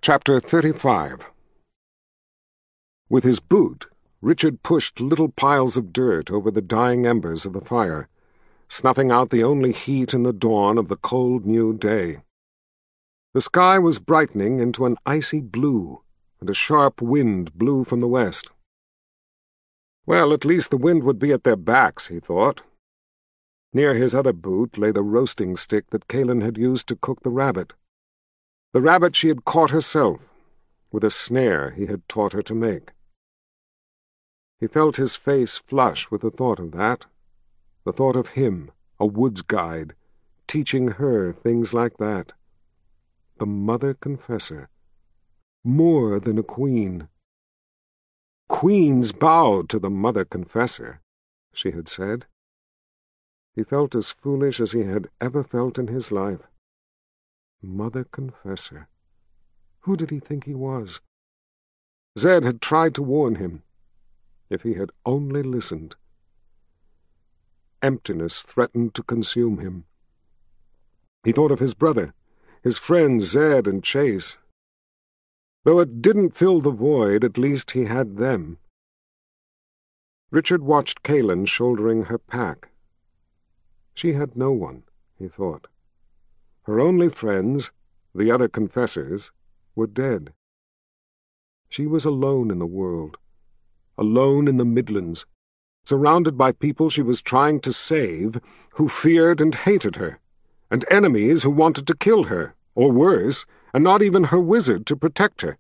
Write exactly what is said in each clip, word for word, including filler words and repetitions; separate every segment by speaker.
Speaker 1: Chapter thirty-five. With his boot, Richard pushed little piles of dirt over the dying embers of the fire, snuffing out the only heat in the dawn of the cold new day. The sky was brightening into an icy blue, and a sharp wind blew from the west. Well, at least the wind would be at their backs, he thought. Near his other boot lay the roasting stick that Kaelin had used to cook the rabbit. The rabbit she had caught herself, with a snare he had taught her to make. He felt his face flush with the thought of that, the thought of him, a woods guide, teaching her things like that. The Mother Confessor. More than a queen. Queens bowed to the Mother Confessor, she had said. He felt as foolish as he had ever felt in his life. Mother Confessor. Who did he think he was? Zed had tried to warn him. If he had only listened. Emptiness threatened to consume him. He thought of his brother, his friends Zed and Chase. Though it didn't fill the void, at least he had them. Richard watched Kaelin shouldering her pack. She had no one, he thought. Her only friends, the other confessors, were dead. She was alone in the world, alone in the Midlands, surrounded by people she was trying to save who feared and hated her, and enemies who wanted to kill her, or worse, and not even her wizard to protect her.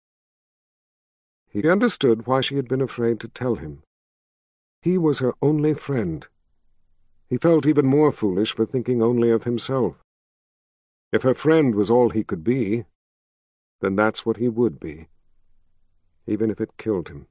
Speaker 1: He understood why she had been afraid to tell him. He was her only friend. He felt even more foolish for thinking only of himself. If her friend was all he could be, then that's what he would be, even if it killed him.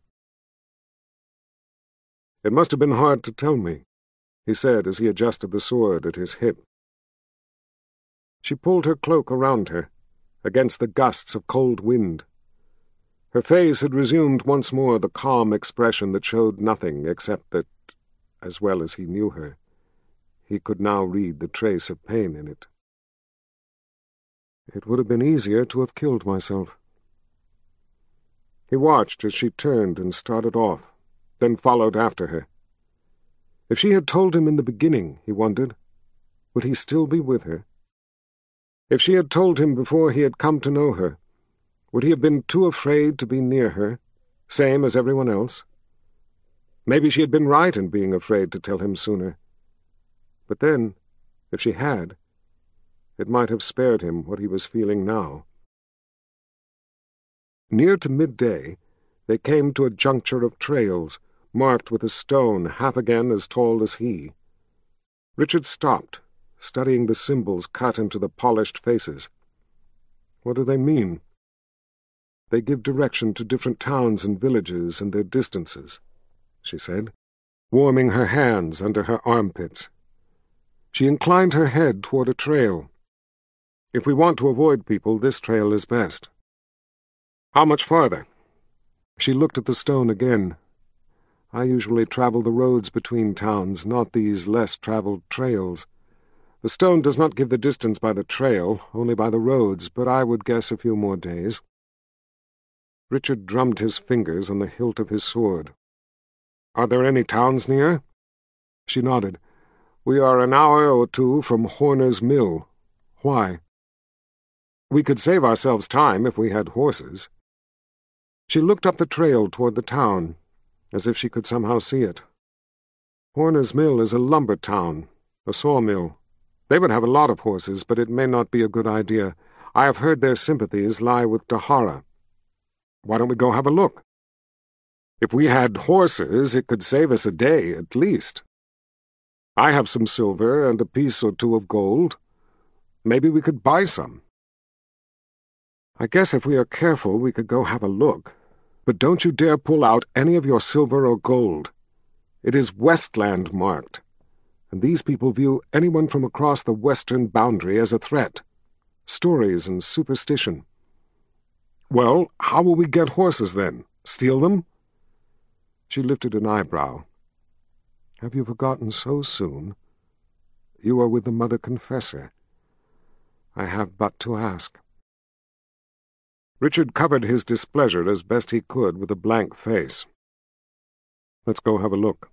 Speaker 1: "It must have been hard to tell me," he said as he adjusted the sword at his hip. She pulled her cloak around her, against the gusts of cold wind. Her face had resumed once more the calm expression that showed nothing except that, as well as he knew her, he could now read the trace of pain in it. "It would have been easier to have killed myself." He watched as she turned and started off, then followed after her. If she had told him in the beginning, he wondered, would he still be with her? If she had told him before he had come to know her, would he have been too afraid to be near her, same as everyone else? Maybe she had been right in being afraid to tell him sooner. But then, if she had, it might have spared him what he was feeling now. Near to midday, they came to a juncture of trails, marked with a stone half again as tall as he. Richard stopped, studying the symbols cut into the polished faces. What do they mean? They give direction to different towns and villages and their distances, she said, warming her hands under her armpits. She inclined her head toward a trail. If we want to avoid people, this trail is best. How much farther? She looked at the stone again. I usually travel the roads between towns, not these less-traveled trails. The stone does not give the distance by the trail, only by the roads, but I would guess a few more days. Richard drummed his fingers on the hilt of his sword. Are there any towns near? She nodded. We are an hour or two from Horner's Mill. Why? We could save ourselves time if we had horses. She looked up the trail toward the town, as if she could somehow see it. Horner's Mill is a lumber town, a sawmill. They would have a lot of horses, but it may not be a good idea. I have heard their sympathies lie with Dahara. Why don't we go have a look? If we had horses, it could save us a day, at least. I have some silver and a piece or two of gold. Maybe we could buy some. I guess if we are careful, we could go have a look. But don't you dare pull out any of your silver or gold. It is Westland marked, and these people view anyone from across the western boundary as a threat. Stories and superstition. Well, how will we get horses then? Steal them? She lifted an eyebrow. Have you forgotten so soon? You are with the Mother Confessor. I have but to ask. Richard covered his displeasure as best he could with a blank face. Let's go have a look.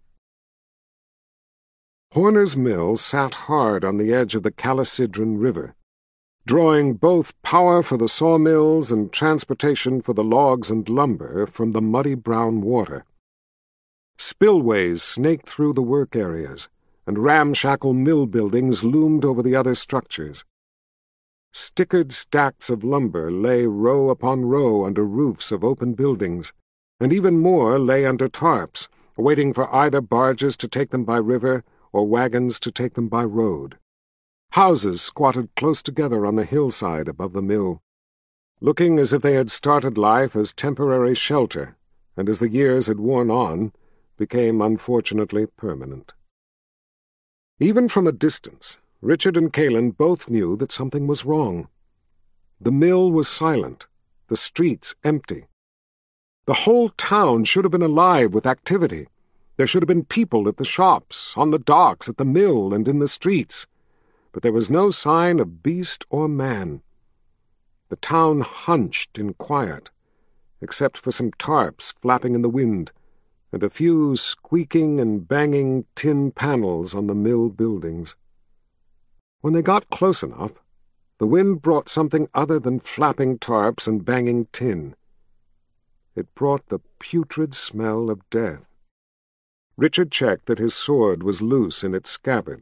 Speaker 1: Horner's mill sat hard on the edge of the Calisidran River, drawing both power for the sawmills and transportation for the logs and lumber from the muddy brown water. Spillways snaked through the work areas, and ramshackle mill buildings loomed over the other structures. Stickered stacks of lumber lay row upon row under roofs of open buildings, and even more lay under tarps, waiting for either barges to take them by river or wagons to take them by road. Houses squatted close together on the hillside above the mill, looking as if they had started life as temporary shelter, and as the years had worn on, became unfortunately permanent. Even from a distance, Richard and Kalin both knew that something was wrong. The mill was silent, the streets empty. The whole town should have been alive with activity. There should have been people at the shops, on the docks, at the mill, and in the streets. But there was no sign of beast or man. The town hunched in quiet, except for some tarps flapping in the wind, and a few squeaking and banging tin panels on the mill buildings. When they got close enough, the wind brought something other than flapping tarps and banging tin. It brought the putrid smell of death. Richard checked that his sword was loose in its scabbard.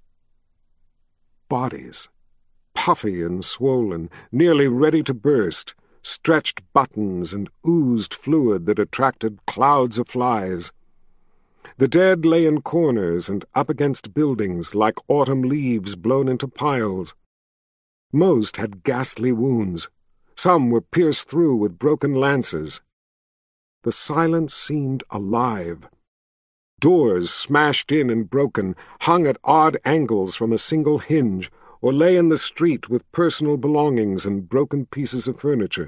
Speaker 1: Bodies, puffy and swollen, nearly ready to burst, stretched buttons and oozed fluid that attracted clouds of flies. The dead lay in corners and up against buildings like autumn leaves blown into piles. Most had ghastly wounds. Some were pierced through with broken lances. The silence seemed alive. Doors smashed in and broken, hung at odd angles from a single hinge, or lay in the street with personal belongings and broken pieces of furniture.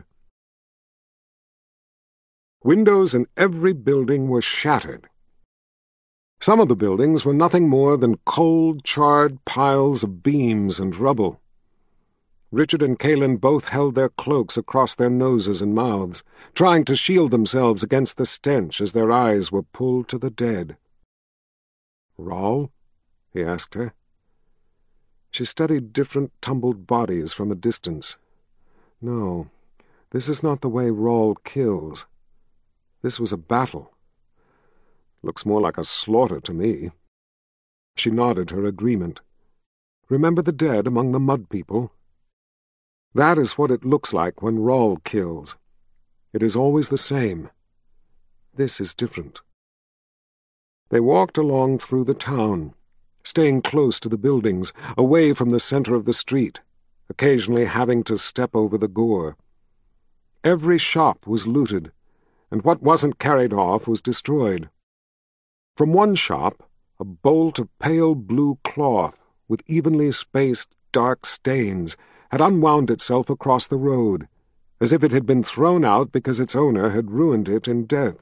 Speaker 1: Windows in every building were shattered. Some of the buildings were nothing more than cold, charred piles of beams and rubble. Richard and Kalin both held their cloaks across their noses and mouths, trying to shield themselves against the stench as their eyes were pulled to the dead. "Rawl?" he asked her. She studied different tumbled bodies from a distance. "No, this is not the way Rawl kills. This was a battle. Looks more like a slaughter to me." She nodded her agreement. "Remember the dead among the mud people? That is what it looks like when Rawl kills. It is always the same. This is different." They walked along through the town, staying close to the buildings, away from the center of the street, occasionally having to step over the gore. Every shop was looted, and what wasn't carried off was destroyed. From one shop, a bolt of pale blue cloth with evenly spaced dark stains had unwound itself across the road, as if it had been thrown out because its owner had ruined it in death.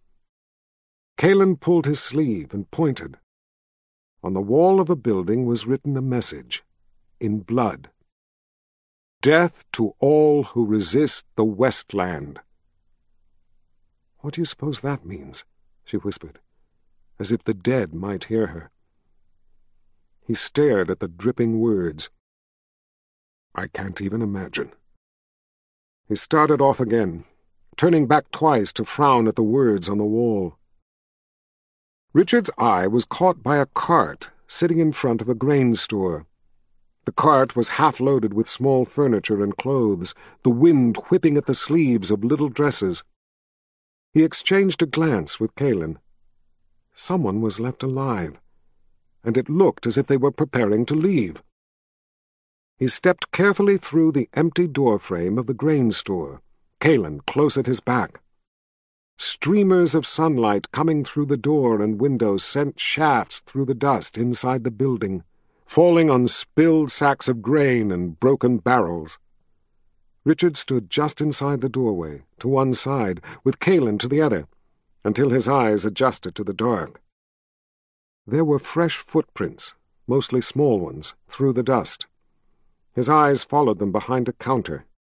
Speaker 1: Kalin pulled his sleeve and pointed. On the wall of a building was written a message, in blood. "Death to all who resist the Westland." "What do you suppose that means?" she whispered, as if the dead might hear her. He stared at the dripping words. "I can't even imagine." He started off again, turning back twice to frown at the words on the wall. Richard's eye was caught by a cart sitting in front of a grain store. The cart was half-loaded with small furniture and clothes, the wind whipping at the sleeves of little dresses. He exchanged a glance with Kalin. Someone was left alive, and it looked as if they were preparing to leave. He stepped carefully through the empty doorframe of the grain store, Kalin close at his back. Streamers of sunlight coming through the door and windows sent shafts through the dust inside the building, falling on spilled sacks of grain and broken barrels. Richard stood just inside the doorway, to one side, with Kalin to the other, until his eyes adjusted to the dark. There were fresh footprints, mostly small ones, through the dust. His eyes followed them behind a counter.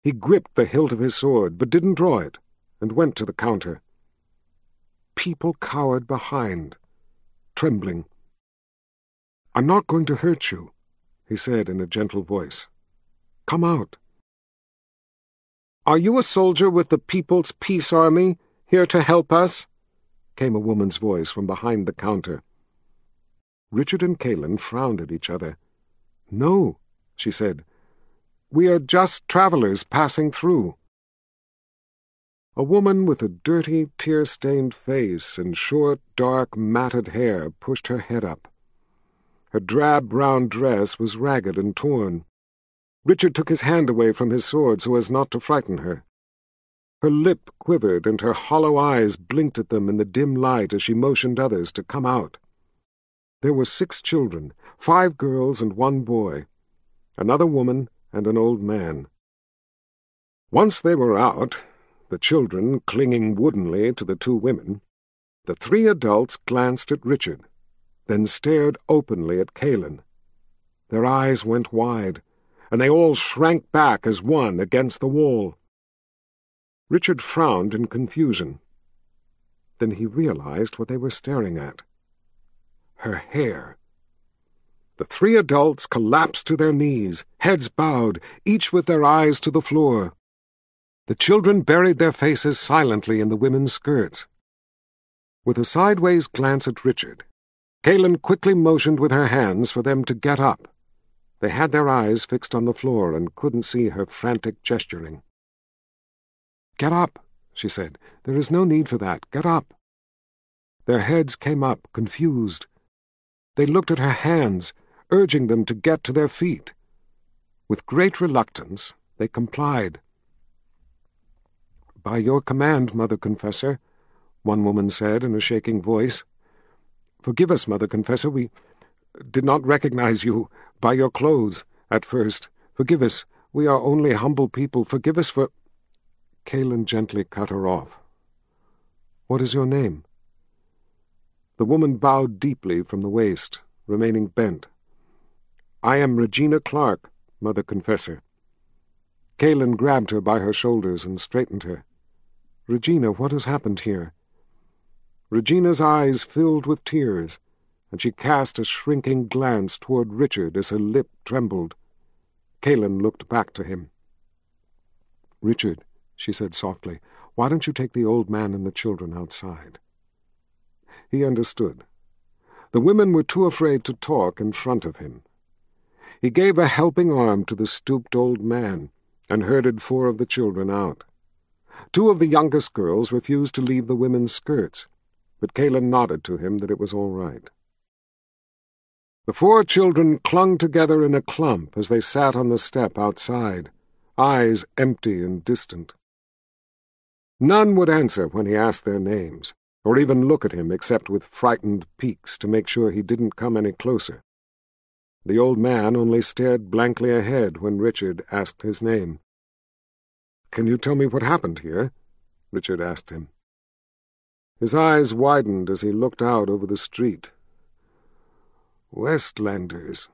Speaker 1: He gripped the hilt of his sword, but didn't draw it, and went to the counter. People cowered behind, trembling. "I'm not going to hurt you," he said in a gentle voice. "Come out." "Are you a soldier with the People's Peace Army, here to help us?" came a woman's voice from behind the counter. Richard and Calen frowned at each other. "No," she said. "We are just travelers passing through." A woman with a dirty, tear-stained face and short, dark, matted hair pushed her head up. Her drab brown dress was ragged and torn. Richard took his hand away from his sword so as not to frighten her. Her lip quivered and her hollow eyes blinked at them in the dim light as she motioned others to come out. There were six children, five girls and one boy, another woman and an old man. Once they were out, the children clinging woodenly to the two women, the three adults glanced at Richard, then stared openly at Calen. Their eyes went wide, and they all shrank back as one against the wall. Richard frowned in confusion. Then he realized what they were staring at. Her hair. The three adults collapsed to their knees, heads bowed, each with their eyes to the floor. The children buried their faces silently in the women's skirts. With a sideways glance at Richard, Calen quickly motioned with her hands for them to get up. They had their eyes fixed on the floor and couldn't see her frantic gesturing. "Get up," she said. "There is no need for that. Get up." Their heads came up, confused. They looked at her hands, urging them to get to their feet. With great reluctance, they complied. "By your command, Mother Confessor," one woman said in a shaking voice. "Forgive us, Mother Confessor, we did not recognize you by your clothes at first. Forgive us, we are only humble people. Forgive us for—" Calen gently cut her off. "What is your name?" The woman bowed deeply from the waist, remaining bent. "I am Regina Clark, Mother Confessor." Calen grabbed her by her shoulders and straightened her. "Regina, what has happened here?" Regina's eyes filled with tears, and she cast a shrinking glance toward Richard as her lip trembled. Calen looked back to him. "Richard," she said softly, "why don't you take the old man and the children outside?" He understood. The women were too afraid to talk in front of him. He gave a helping arm to the stooped old man and herded four of the children out. Two of the youngest girls refused to leave the women's skirts, but Calen nodded to him that it was all right. The four children clung together in a clump as they sat on the step outside, eyes empty and distant. None would answer when he asked their names, or even look at him except with frightened peeks to make sure he didn't come any closer. The old man only stared blankly ahead when Richard asked his name. "Can you tell me what happened here?" Richard asked him. His eyes widened as he looked out over the street. "Westlanders."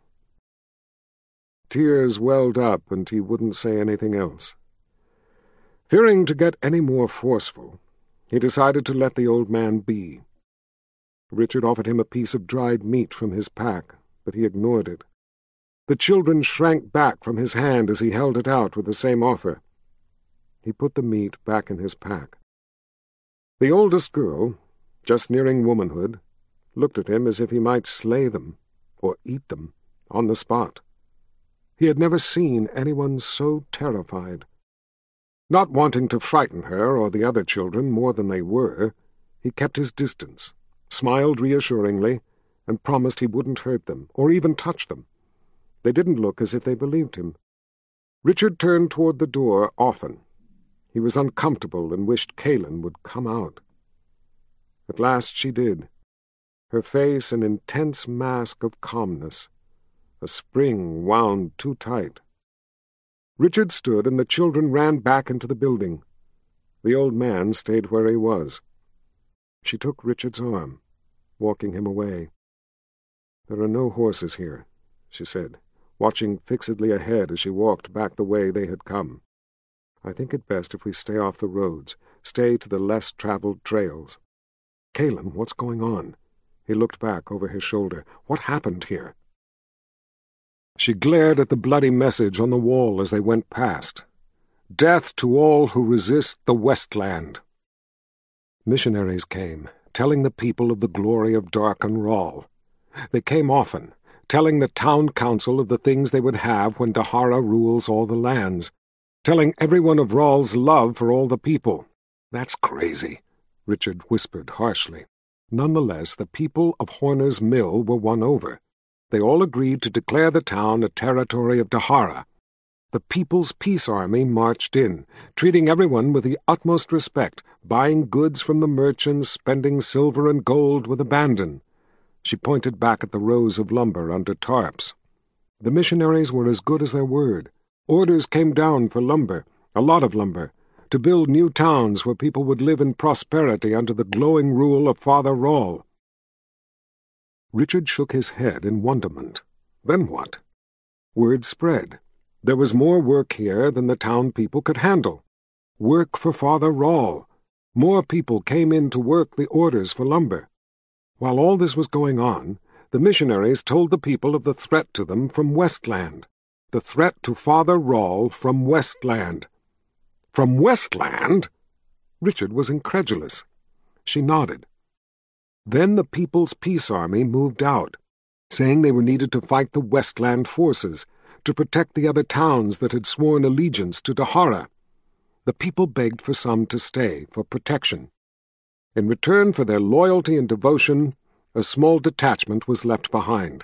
Speaker 1: Tears welled up, and he wouldn't say anything else. Fearing to get any more forceful, he decided to let the old man be. Richard offered him a piece of dried meat from his pack, but he ignored it. The children shrank back from his hand as he held it out with the same offer. He put the meat back in his pack. The oldest girl, just nearing womanhood, looked at him as if he might slay them, or eat them, on the spot. He had never seen anyone so terrified. Not wanting to frighten her or the other children more than they were, he kept his distance, smiled reassuringly, and promised he wouldn't hurt them, or even touch them. They didn't look as if they believed him. Richard turned toward the door often. He was uncomfortable and wished Calen would come out. At last she did, her face an intense mask of calmness, a spring wound too tight. Richard stood, and the children ran back into the building. The old man stayed where he was. She took Richard's arm, walking him away. "There are no horses here," she said, watching fixedly ahead as she walked back the way they had come. I think it best if we stay off the roads, stay to the less-traveled trails. Calen, what's going on? He looked back over his shoulder. What happened here? She glared at the bloody message on the wall as they went past. Death to all who resist the Westland. Missionaries came, telling the people of the glory of Darken Rahl. They came often, telling the town council of the things they would have when Dahara rules all the lands, telling everyone of Rahl's love for all the people. That's crazy, Richard whispered harshly. Nonetheless, the people of Horner's Mill were won over. They all agreed to declare the town a territory of Dahara. The People's Peace Army marched in, treating everyone with the utmost respect, buying goods from the merchants, spending silver and gold with abandon. She pointed back at the rows of lumber under tarps. The missionaries were as good as their word. Orders came down for lumber, a lot of lumber, to build new towns where people would live in prosperity under the glowing rule of Father Rahl. Richard shook his head in wonderment. Then what? Word spread. There was more work here than the town people could handle. Work for Father Rahl. More people came in to work the orders for lumber. While all this was going on, the missionaries told the people of the threat to them from Westland. The threat to Father Rahl from Westland. From Westland? Richard was incredulous. She nodded. Then the People's Peace Army moved out, saying they were needed to fight the Westland forces, to protect the other towns that had sworn allegiance to Dahara. The people begged for some to stay, for protection. In return for their loyalty and devotion, a small detachment was left behind.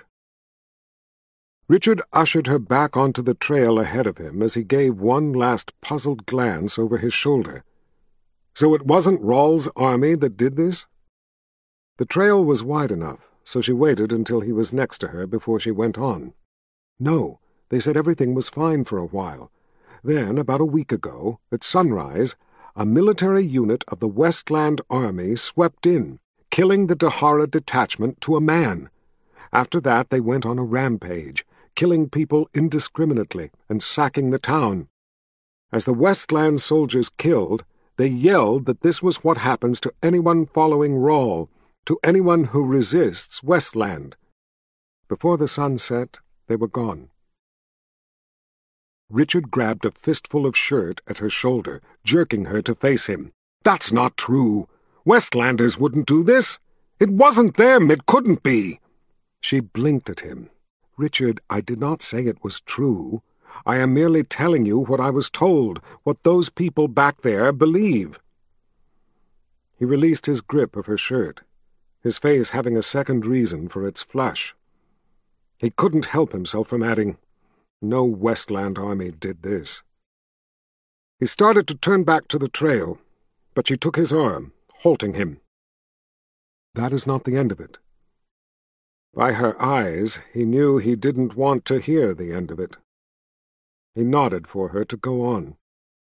Speaker 1: Richard ushered her back onto the trail ahead of him as he gave one last puzzled glance over his shoulder. So it wasn't Rahl's army that did this? The trail was wide enough, so she waited until he was next to her before she went on. No, they said everything was fine for a while. Then, about a week ago, at sunrise, a military unit of the Westland Army swept in, killing the Dahara detachment to a man. After that, they went on a rampage, killing people indiscriminately and sacking the town. As the Westland soldiers killed, they yelled that this was what happens to anyone following Rahl, to anyone who resists Westland. Before the sun set, they were gone. Richard grabbed a fistful of shirt at her shoulder, jerking her to face him. That's not true. Westlanders wouldn't do this. It wasn't them. It couldn't be. She blinked at him. Richard, I did not say it was true. I am merely telling you what I was told, what those people back there believe. He released his grip of her shirt, his face having a second reason for its flush. He couldn't help himself from adding, no Westland army did this. He started to turn back to the trail, but she took his arm, halting him. That is not the end of it. By her eyes, he knew he didn't want to hear the end of it. He nodded for her to go on.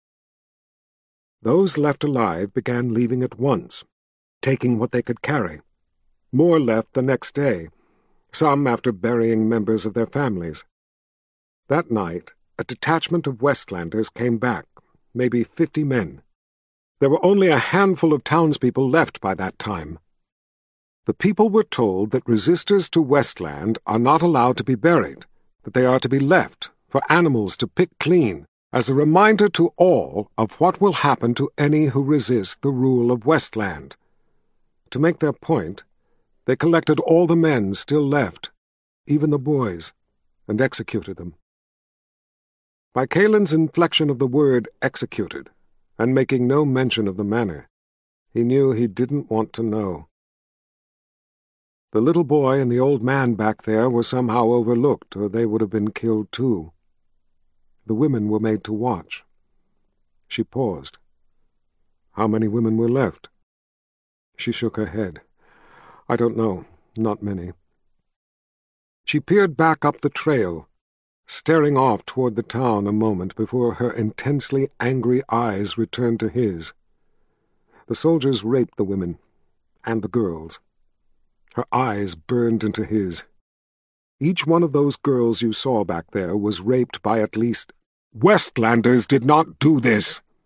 Speaker 1: Those left alive began leaving at once, taking what they could carry. More left the next day, some after burying members of their families. That night, a detachment of Westlanders came back, maybe fifty men. There were only a handful of townspeople left by that time. The people were told that resistors to Westland are not allowed to be buried, that they are to be left for animals to pick clean, as a reminder to all of what will happen to any who resist the rule of Westland. To make their point, they collected all the men still left, even the boys, and executed them. By Calen's inflection of the word executed, and making no mention of the manner, he knew he didn't want to know. The little boy and the old man back there were somehow overlooked, or they would have been killed too. The women were made to watch. She paused. How many women were left? She shook her head. I don't know. Not many. She peered back up the trail, staring off toward the town a moment before her intensely angry eyes returned to his. The soldiers raped the women, and the girls. Her eyes burned into his. Each one of those girls you saw back there was raped by at least... Westlanders did not do this,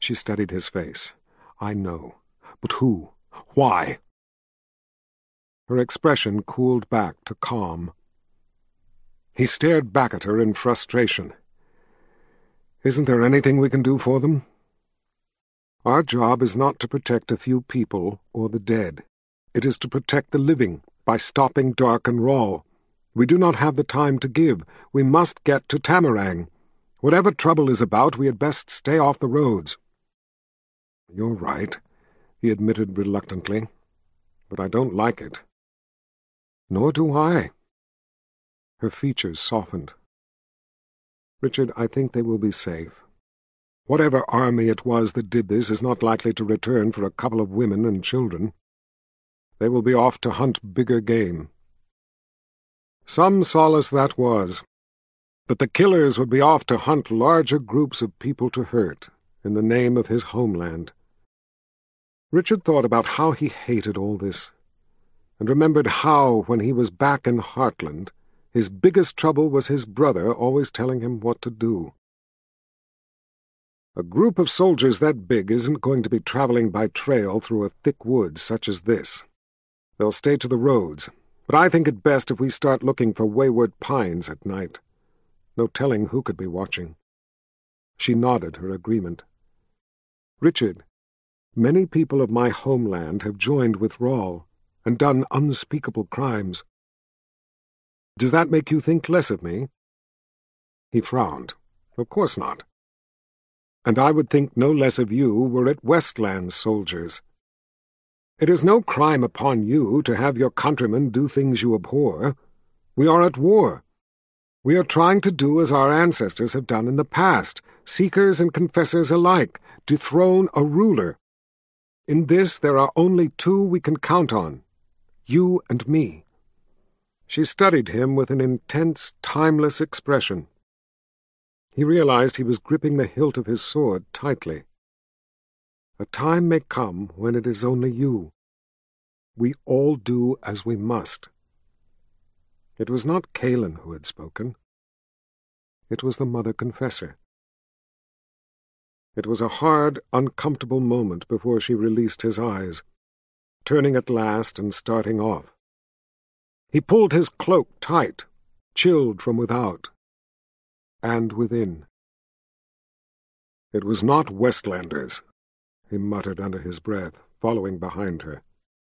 Speaker 1: She studied his face. I know. But who? Why? Her expression cooled back to calm. He stared back at her in frustration. Isn't there anything we can do for them? Our job is not to protect a few people or the dead. It is to protect the living by stopping Dark and Rahl. We do not have the time to give. We must get to Tamarang. Whatever trouble is about, we had best stay off the roads. You're right, he admitted reluctantly, but I don't like it. Nor do I. Her features softened. Richard, I think they will be safe. Whatever army it was that did this is not likely to return for a couple of women and children. They will be off to hunt bigger game. Some solace that was, but the killers would be off to hunt larger groups of people to hurt in the name of his homeland. Richard thought about how he hated all this, and remembered how, when he was back in Heartland, his biggest trouble was his brother always telling him what to do. A group of soldiers that big isn't going to be traveling by trail through a thick wood such as this. They'll stay to the roads, but I think it best if we start looking for wayward pines at night. No telling who could be watching. She nodded her agreement. Richard, many people of my homeland have joined with Rahl and done unspeakable crimes. Does that make you think less of me? He frowned. Of course not. And I would think no less of you were it Westland soldiers. It is no crime upon you to have your countrymen do things you abhor. We are at war. We are trying to do as our ancestors have done in the past, seekers and confessors alike, dethrone a ruler. In this there are only two we can count on, you and me. She studied him with an intense, timeless expression. He realized he was gripping the hilt of his sword tightly. A time may come when it is only you. We all do as we must. It was not Kaelin who had spoken. It was the Mother Confessor. It was a hard, uncomfortable moment before she released his eyes, turning at last and starting off. He pulled his cloak tight, chilled from without and within. It was not Westlanders, he muttered under his breath, following behind her.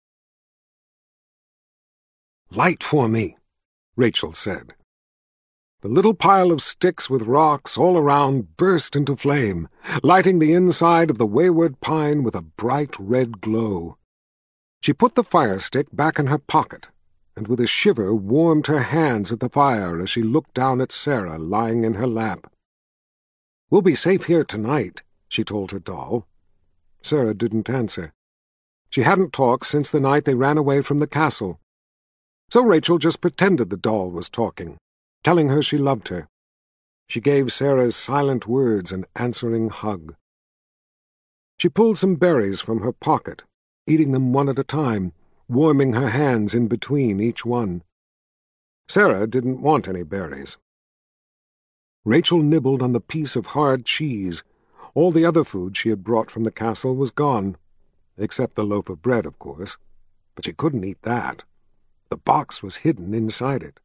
Speaker 1: Light for me, Rachel said. The little pile of sticks with rocks all around burst into flame, lighting the inside of the wayward pine with a bright red glow. She put the fire stick back in her pocket, and with a shiver warmed her hands at the fire as she looked down at Sarah lying in her lap. We'll be safe here tonight, she told her doll. Sarah didn't answer. She hadn't talked since the night they ran away from the castle. So Rachel just pretended the doll was talking, telling her she loved her. She gave Sarah's silent words an answering hug. She pulled some berries from her pocket, eating them one at a time, warming her hands in between each one. Sarah didn't want any berries. Rachel nibbled on the piece of hard cheese. All the other food she had brought from the castle was gone, except the loaf of bread, of course. But she couldn't eat that. The box was hidden inside it.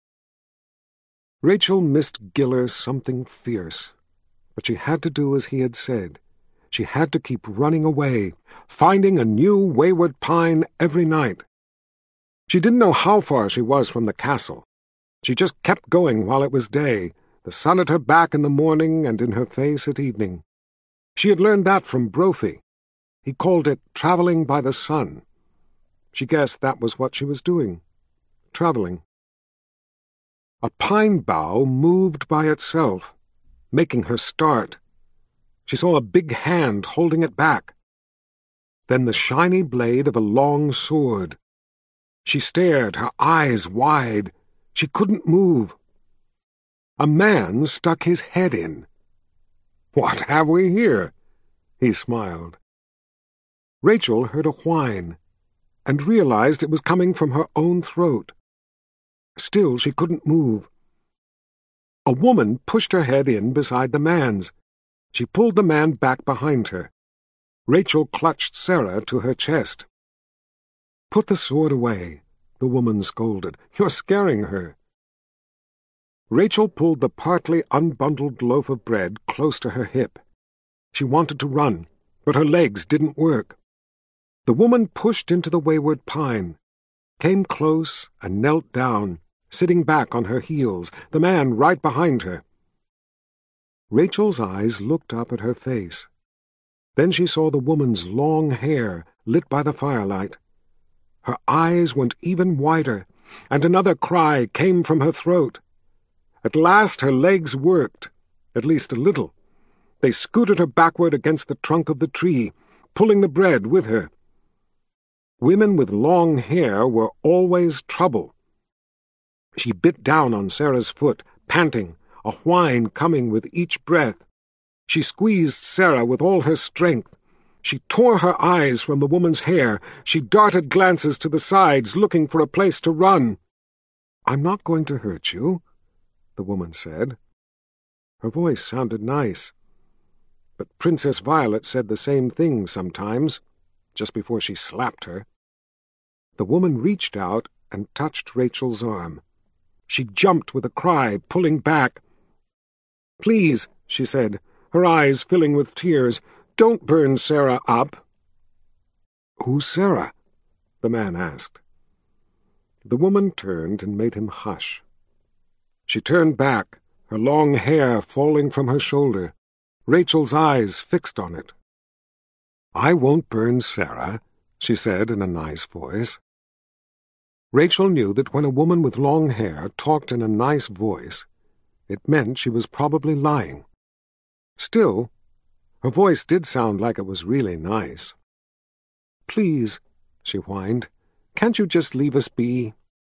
Speaker 1: Rachel missed Giller something fierce, but she had to do as he had said. She had to keep running away, finding a new wayward pine every night. She didn't know how far she was from the castle. She just kept going while it was day, the sun at her back in the morning and in her face at evening. She had learned that from Brophy. He called it traveling by the sun. She guessed that was what she was doing, traveling. A pine bough moved by itself, making her start. She saw a big hand holding it back. Then the shiny blade of a long sword. She stared, her eyes wide. She couldn't move. A man stuck his head in. What have we here? He smiled. Rachel heard a whine, and realized it was coming from her own throat. Still she couldn't move. A woman pushed her head in beside the man's. She pulled the man back behind her. Rachel clutched Sarah to her chest. "Put the sword away," the woman scolded. "You're scaring her." Rachel pulled the partly unbundled loaf of bread close to her hip. She wanted to run, but her legs didn't work. The woman pushed into the wayward pine, came close and knelt down, sitting back on her heels, the man right behind her. Rachel's eyes looked up at her face. Then she saw the woman's long hair lit by the firelight. Her eyes went even wider, and another cry came from her throat. At last her legs worked, at least a little. They scooted her backward against the trunk of the tree, pulling the bread with her. Women with long hair were always trouble. She bit down on Sarah's foot, panting, a whine coming with each breath. She squeezed Sarah with all her strength. She tore her eyes from the woman's hair. She darted glances to the sides, looking for a place to run. "I'm not going to hurt you," the woman said. Her voice sounded nice. But Princess Violet said the same thing sometimes, just before she slapped her. The woman reached out and touched Rachel's arm. She jumped with a cry, pulling back. "Please," she said, her eyes filling with tears, "don't burn Sarah up." "Who's Sarah?" the man asked. The woman turned and made him hush. She turned back, her long hair falling from her shoulder, Rachel's eyes fixed on it. "I won't burn Sarah," she said in a nice voice. Rachel knew that when a woman with long hair talked in a nice voice, it meant she was probably lying. Still, her voice did sound like it was really nice. "Please," she whined, "can't you just leave us be?"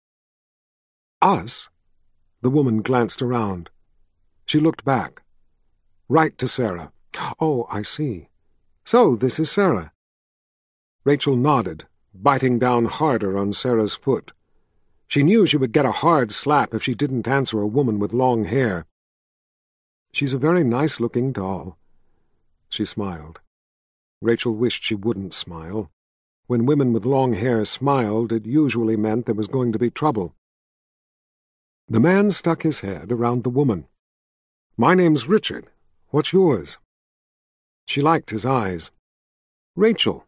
Speaker 1: "Us?" The woman glanced around. She looked back. Right to Sarah. "Oh, I see. So this is Sarah." Rachel nodded, biting down harder on Sarah's foot. She knew she would get a hard slap if she didn't answer a woman with long hair. "She's a very nice-looking doll." She smiled. Rachel wished she wouldn't smile. When women with long hair smiled, it usually meant there was going to be trouble. The man stuck his head around the woman. "My name's Richard. What's yours?" She liked his eyes. "Rachel."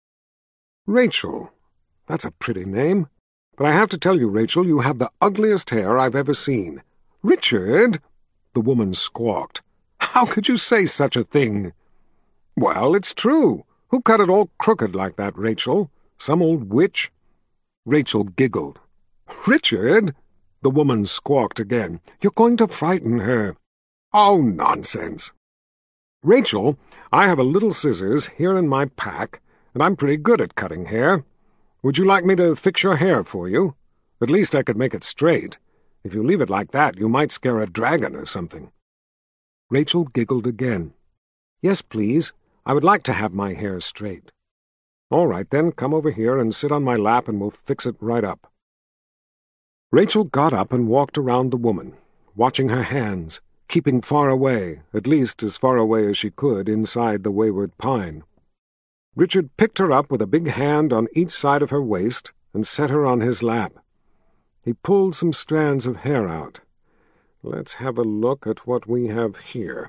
Speaker 1: "Rachel? That's a pretty name. But I have to tell you, Rachel, you have the ugliest hair I've ever seen." "Richard!" the woman squawked. "How could you say such a thing?" "Well, it's true. Who cut it all crooked like that, Rachel? Some old witch?" Rachel giggled. "Richard!" the woman squawked again. "You're going to frighten her." "Oh, nonsense." "Rachel, I have a little scissors here in my pack, and I'm pretty good at cutting hair. Would you like me to fix your hair for you? At least I could make it straight. If you leave it like that, you might scare a dragon or something." Rachel giggled again. "Yes, please. I would like to have my hair straight." "All right, then, come over here and sit on my lap and we'll fix it right up." Rachel got up and walked around the woman, watching her hands, keeping far away, at least as far away as she could, inside the wayward pine. Richard picked her up with a big hand on each side of her waist and set her on his lap. He pulled some strands of hair out. "Let's have a look at what we have here."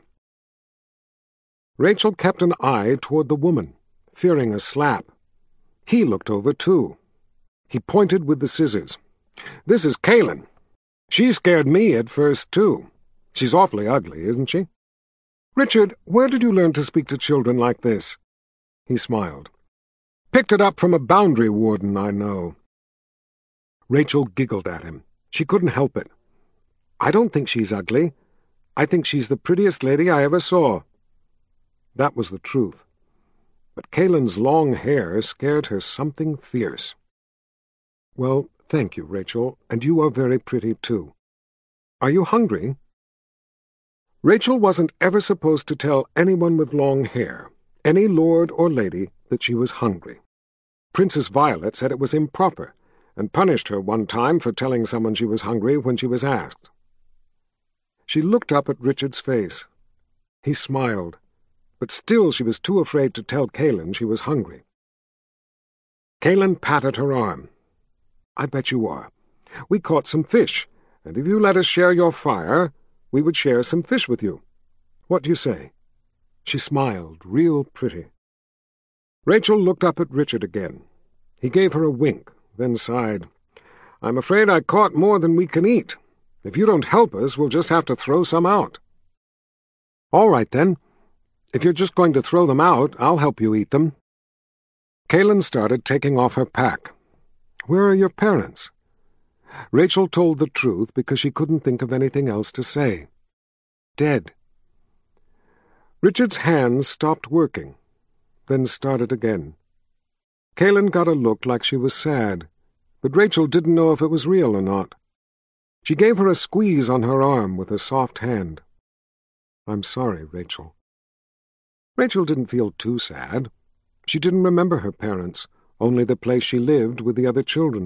Speaker 1: Rachel kept an eye toward the woman, fearing a slap. He looked over, too. He pointed with the scissors. "This is Kaylin. She scared me at first, too. She's awfully ugly, isn't she?" "Richard, where did you learn to speak to children like this?" He smiled. "Picked it up from a boundary warden I know." Rachel giggled at him. She couldn't help it. "I don't think she's ugly. I think she's the prettiest lady I ever saw." That was the truth. But Kaylin's long hair scared her something fierce. "Well, thank you, Rachel, and you are very pretty, too. Are you hungry?" Rachel wasn't ever supposed to tell anyone with long hair, any lord or lady, that she was hungry. Princess Violet said it was improper, and punished her one time for telling someone she was hungry when she was asked. She looked up at Richard's face. He smiled, but still she was too afraid to tell Kaelin she was hungry. Kaelin patted her arm. "I bet you are. We caught some fish, and if you let us share your fire, we would share some fish with you. What do you say?" She smiled, real pretty. Rachel looked up at Richard again. He gave her a wink, then sighed. "I'm afraid I caught more than we can eat. If you don't help us, we'll just have to throw some out." "All right, then. If you're just going to throw them out, I'll help you eat them." Kaelin started taking off her pack. "Where are your parents?" Rachel told the truth because she couldn't think of anything else to say. "Dead." Richard's hands stopped working, then started again. Kaelin got a look like she was sad, but Rachel didn't know if it was real or not. She gave her a squeeze on her arm with a soft hand. "I'm sorry, Rachel." Rachel didn't feel too sad. She didn't remember her parents, only the place she lived with the other children.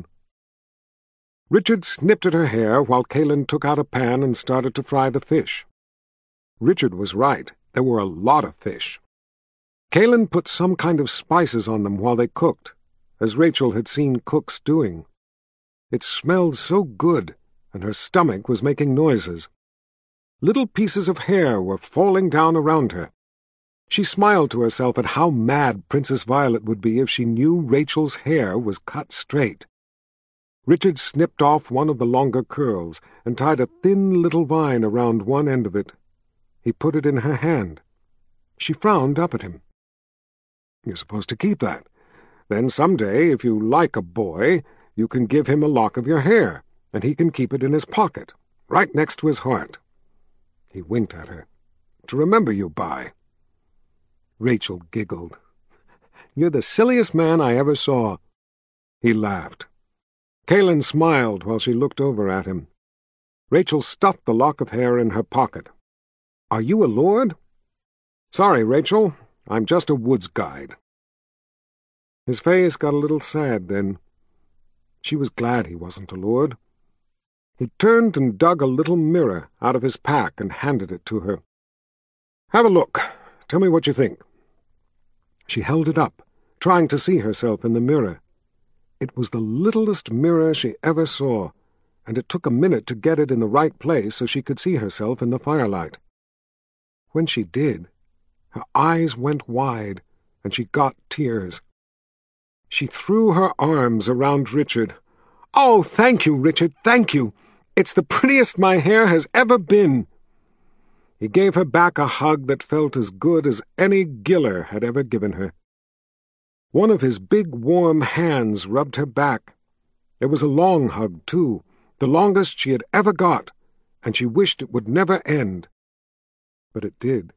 Speaker 1: Richard snipped at her hair while Kaelin took out a pan and started to fry the fish. Richard was right. There were a lot of fish. Kaelin put some kind of spices on them while they cooked, as Rachel had seen cooks doing. It smelled so good, and her stomach was making noises. Little pieces of hair were falling down around her. She smiled to herself at how mad Princess Violet would be if she knew Rachel's hair was cut straight. Richard snipped off one of the longer curls and tied a thin little vine around one end of it. He put it in her hand. She frowned up at him. "You're supposed to keep that. Then someday, if you like a boy, you can give him a lock of your hair, and he can keep it in his pocket, right next to his heart." He winked at her. "To remember you by." Rachel giggled. "You're the silliest man I ever saw." He laughed. Kaelin smiled while she looked over at him. Rachel stuffed the lock of hair in her pocket. "Are you a lord?" "Sorry, Rachel. I'm just a woods guide." His face got a little sad then. She was glad he wasn't a lord. He turned and dug a little mirror out of his pack and handed it to her. "Have a look. Tell me what you think." She held it up, trying to see herself in the mirror. It was the littlest mirror she ever saw, and it took a minute to get it in the right place so she could see herself in the firelight. When she did, her eyes went wide, and she got tears. She threw her arms around Richard. "Oh, thank you, Richard, thank you. It's the prettiest my hair has ever been." He gave her back a hug that felt as good as any Giller had ever given her. One of his big, warm hands rubbed her back. It was a long hug, too, the longest she had ever got, and she wished it would never end. But it did.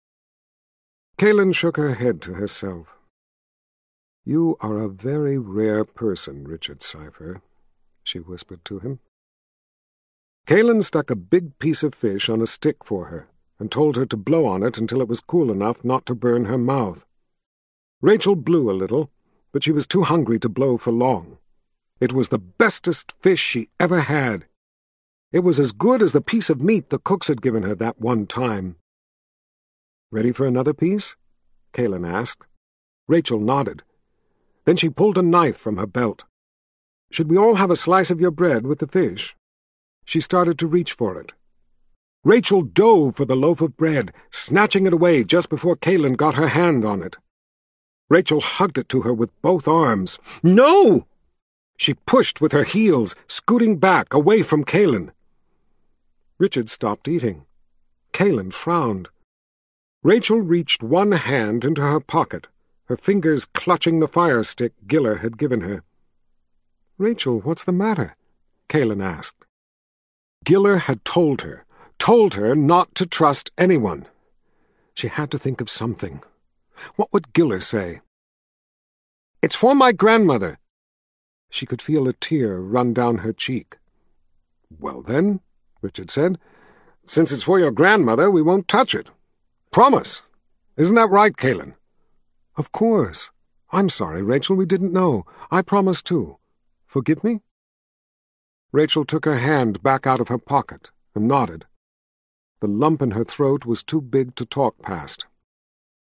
Speaker 1: Kaelin shook her head to herself. "You are a very rare person, Richard Cypher," she whispered to him. Kaelin stuck a big piece of fish on a stick for her and told her to blow on it until it was cool enough not to burn her mouth. Rachel blew a little, but she was too hungry to blow for long. It was the bestest fish she ever had. It was as good as the piece of meat the cooks had given her that one time. "Ready for another piece?" Kaelin asked. Rachel nodded. Then she pulled a knife from her belt. "Should we all have a slice of your bread with the fish?" She started to reach for it. Rachel dove for the loaf of bread, snatching it away just before Kaelin got her hand on it. Rachel hugged it to her with both arms. "No!" She pushed with her heels, scooting back, away from Kaelin. Richard stopped eating. Kaelin frowned. Rachel reached one hand into her pocket, her fingers clutching the fire stick Giller had given her. "Rachel, what's the matter?" Kaelin asked. Giller had told her, told her not to trust anyone. She had to think of something. What would Giller say? "It's for my grandmother." She could feel a tear run down her cheek. "Well then," Richard said, "since it's for your grandmother, we won't touch it. Promise. Isn't that right, Kaelin?" "Of course. I'm sorry, Rachel, we didn't know. I promise too. Forgive me?" Rachel took her hand back out of her pocket and nodded. The lump in her throat was too big to talk past.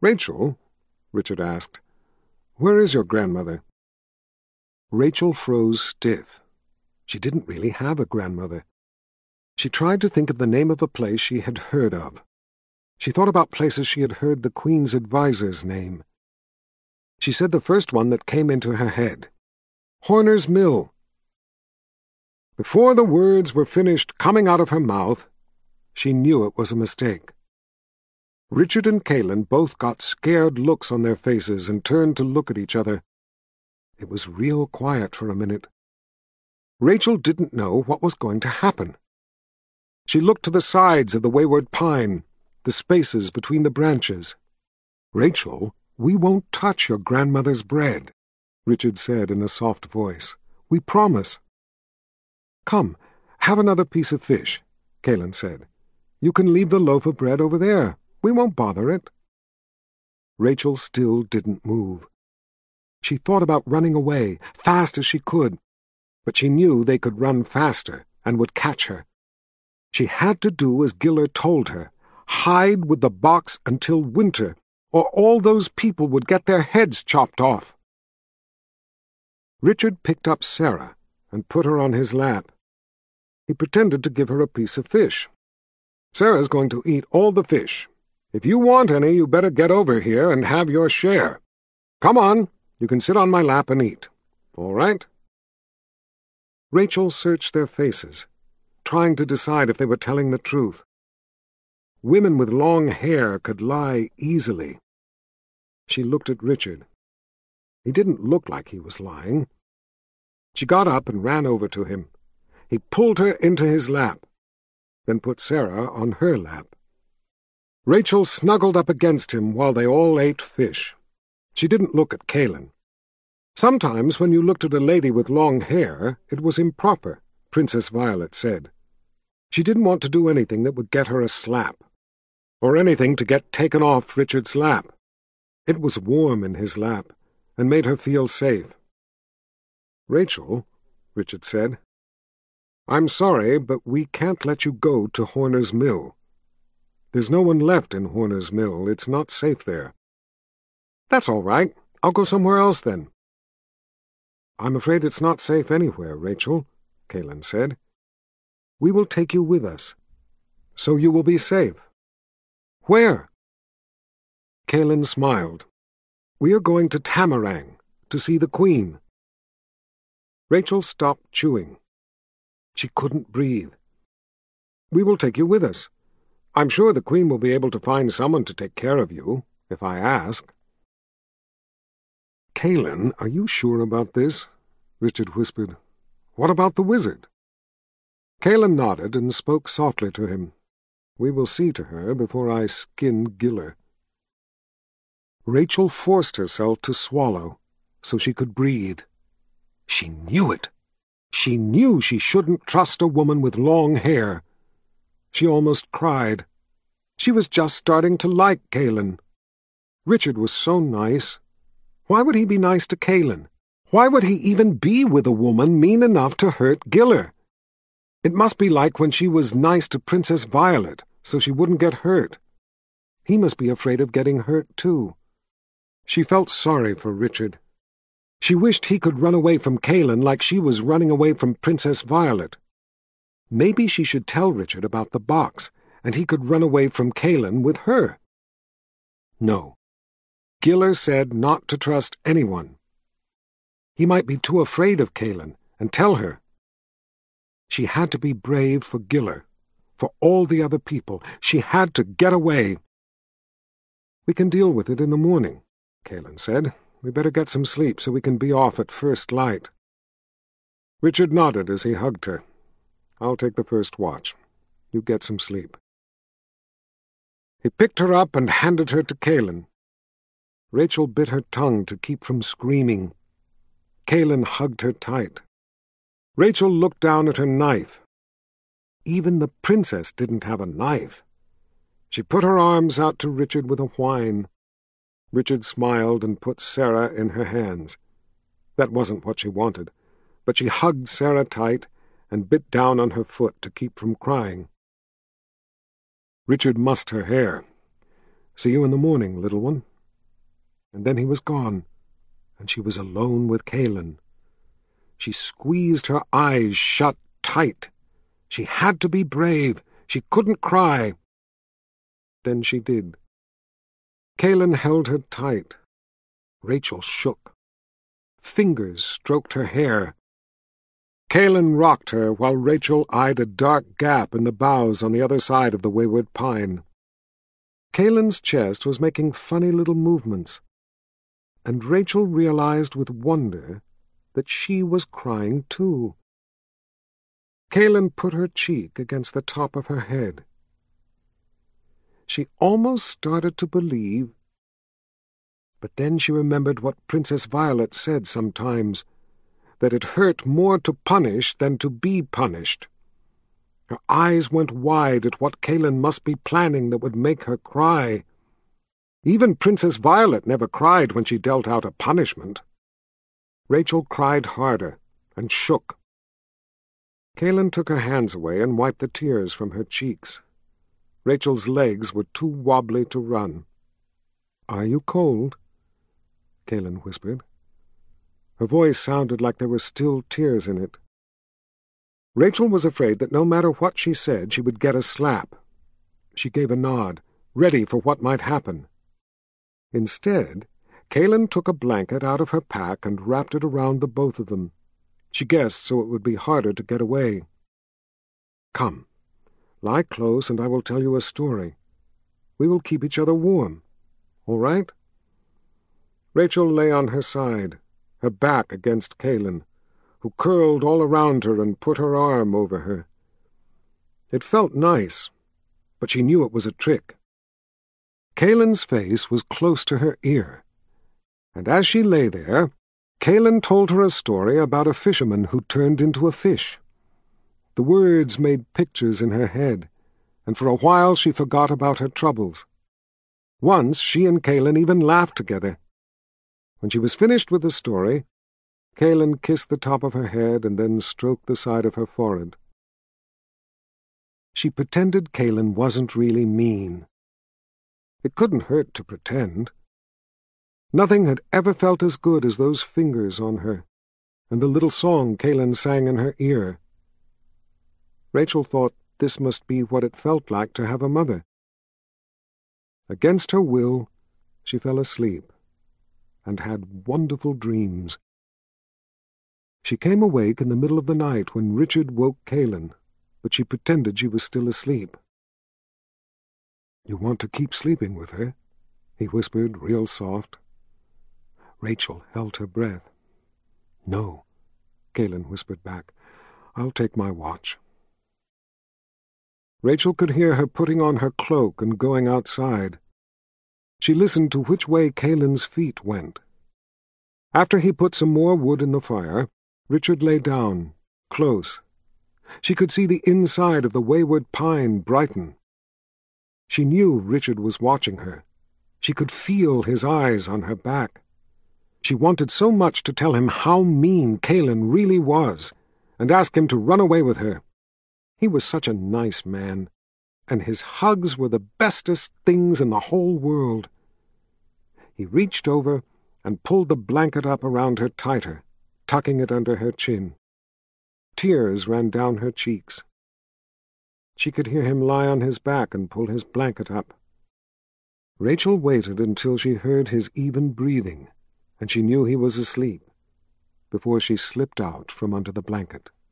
Speaker 1: "Rachel," Richard asked, "where is your grandmother?" Rachel froze stiff. She didn't really have a grandmother. She tried to think of the name of a place she had heard of. She thought about places she had heard the Queen's advisor's name. She said the first one that came into her head. Horner's Mill. Before the words were finished coming out of her mouth, she knew it was a mistake. Richard and Kaelin both got scared looks on their faces and turned to look at each other. It was real quiet for a minute. Rachel didn't know what was going to happen. She looked to the sides of the wayward pine, the spaces between the branches. "Rachel, we won't touch your grandmother's bread," Richard said in a soft voice. "We promise." "Come, have another piece of fish," Kaelin said. "You can leave the loaf of bread over there. We won't bother it." Rachel still didn't move. She thought about running away, fast as she could, but she knew they could run faster and would catch her. She had to do as Giller told her, hide with the box until winter, or all those people would get their heads chopped off. Richard picked up Sarah and put her on his lap. He pretended to give her a piece of fish. "Sarah's going to eat all the fish. If you want any, you better get over here and have your share. Come on, you can sit on my lap and eat. All right?" Rachel searched their faces, trying to decide if they were telling the truth. Women with long hair could lie easily. She looked at Richard. He didn't look like he was lying. She got up and ran over to him. He pulled her into his lap, then put Sarah on her lap. Rachel snuggled up against him while they all ate fish. She didn't look at Kaelin. Sometimes when you looked at a lady with long hair, it was improper, Princess Violet said. She didn't want to do anything that would get her a slap, or anything to get taken off Richard's lap. It was warm in his lap, and made her feel safe. "Rachel," Richard said, "I'm sorry, but we can't let you go to Horner's Mill. There's no one left in Horner's Mill. It's not safe there." "That's all right. I'll go somewhere else then." "I'm afraid it's not safe anywhere, Rachel," Kaelin said. "We will take you with us, so you will be safe." "Where?" Kaelin smiled. "We are going to Tamarang, to see the Queen." Rachel stopped chewing. She couldn't breathe. "We will take you with us. I'm sure the Queen will be able to find someone to take care of you, if I ask." "Kaelin, are you sure about this?" Richard whispered. "What about the wizard?" Kaelin nodded and spoke softly to him. "We will see to her before I skin Giller." Rachel forced herself to swallow so she could breathe. She knew it. She knew she shouldn't trust a woman with long hair. She almost cried. She was just starting to like Kaelin. Richard was so nice. Why would he be nice to Kaelin? Why would he even be with a woman mean enough to hurt Giller? It must be like when she was nice to Princess Violet, so she wouldn't get hurt. He must be afraid of getting hurt, too. She felt sorry for Richard. She wished he could run away from Kaelin like she was running away from Princess Violet. Maybe she should tell Richard about the box, and he could run away from Kaelin with her. No. Giller said not to trust anyone. He might be too afraid of Kaelin and tell her. She had to be brave for Giller, for all the other people. She had to get away. "We can deal with it in the morning," Kaelin said. "We better get some sleep so we can be off at first light." Richard nodded as he hugged her. "I'll take the first watch. You get some sleep." He picked her up and handed her to Kaelin. Rachel bit her tongue to keep from screaming. Kaelin hugged her tight. Rachel looked down at her knife. Even the princess didn't have a knife. She put her arms out to Richard with a whine. Richard smiled and put Sarah in her hands. That wasn't what she wanted, but she hugged Sarah tight and bit down on her foot to keep from crying. Richard mussed her hair. "See you in the morning, little one. and then he was gone, and she was alone with Kalin. She squeezed her eyes shut tight. She had to be brave. She couldn't cry. Then she did. Kalin held her tight. Rachel shook. Fingers stroked her hair. Kalin rocked her while Rachel eyed a dark gap in the boughs on the other side of the wayward pine. Kalin's chest was making funny little movements, and Rachel realized with wonder that she was crying too. Kalin put her cheek against the top of her head. She almost started to believe, but then she remembered what Princess Violet said sometimes, that it hurt more to punish than to be punished. Her eyes went wide at what Kalin must be planning that would make her cry. Even Princess Violet never cried when she dealt out a punishment. Rachel cried harder and shook. Kalin took her hands away and wiped the tears from her cheeks. Rachel's legs were too wobbly to run. "Are you cold?" Kalin whispered. Her voice sounded like there were still tears in it. Rachel was afraid that no matter what she said, she would get a slap. She gave a nod, ready for what might happen. Instead, Kalin took a blanket out of her pack and wrapped it around the both of them. She guessed so it would be harder to get away. "Come, lie close and I will tell you a story. We will keep each other warm. All right?" Rachel lay on her side, her back against Kalin, who curled all around her and put her arm over her. It felt nice, but she knew it was a trick. Kalin's face was close to her ear, and as she lay there, Kalin told her a story about a fisherman who turned into a fish. The words made pictures in her head, and for a while she forgot about her troubles. Once she and Kalin even laughed together. When she was finished with the story, Kalin kissed the top of her head and then stroked the side of her forehead. She pretended Kalin wasn't really mean. It couldn't hurt to pretend. Nothing had ever felt as good as those fingers on her, and the little song Kalin sang in her ear. Rachel thought this must be what it felt like to have a mother. Against her will, she fell asleep and had wonderful dreams. She came awake in the middle of the night when Richard woke Kalin, but she pretended she was still asleep. "You want to keep sleeping with her?" he whispered, real soft. Rachel held her breath. "No," Kalin whispered back. "I'll take my watch." Rachel could hear her putting on her cloak and going outside. She listened to which way Kalin's feet went. After he put some more wood in the fire, Richard lay down, close. She could see the inside of the wayward pine brighten. She knew Richard was watching her. She could feel his eyes on her back. She wanted so much to tell him how mean Kalin really was, and ask him to run away with her. He was such a nice man, and his hugs were the bestest things in the whole world. He reached over and pulled the blanket up around her tighter, tucking it under her chin. Tears ran down her cheeks. She could hear him lie on his back and pull his blanket up. Rachel waited until she heard his even breathing, and she knew he was asleep, before she slipped out from under the blanket.